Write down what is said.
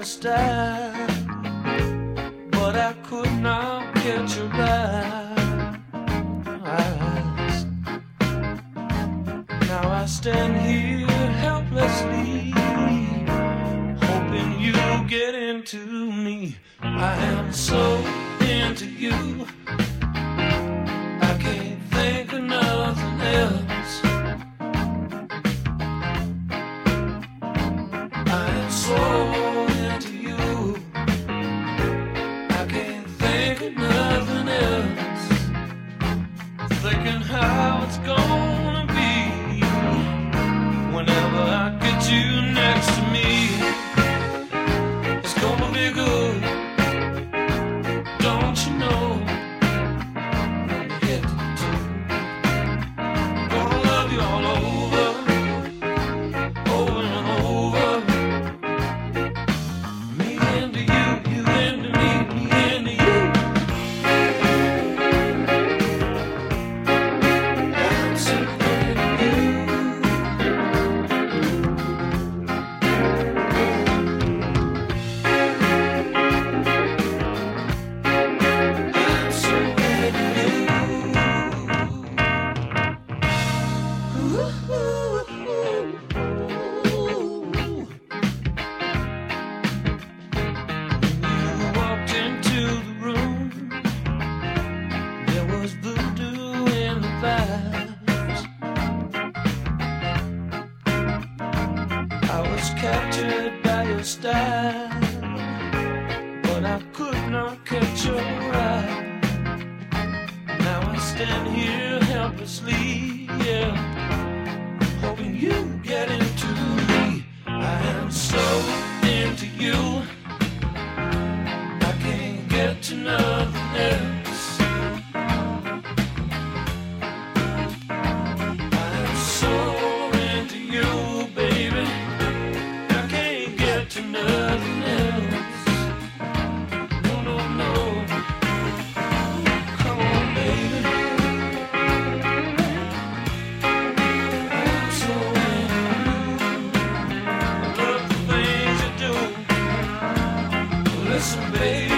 style, but I could not catch your eyes. Now I stand here helplessly, hoping you get into me. I am so into you, I can't think of nothing else. I am so into you, I can't think of nothing else. Thinking how it's gonna be whenever I get you next to me. It's gonna be good, don't you know? From head to toe, gonna love you all over, over and over. Me into you, you into me, me into you. I'm so into you. I'm so into you. You walked into the room, there was voodoo in the vibes. I was captured by your style, but I could not catch your eye. Now I stand here helplessly, yeah, hoping you get into me. I am so into you, I can't get to nothing else. I am so into you, baby, I can't get to nothing else. No, no, no. Come on, baby. I'm so into you. I love the things you do. Listen, baby.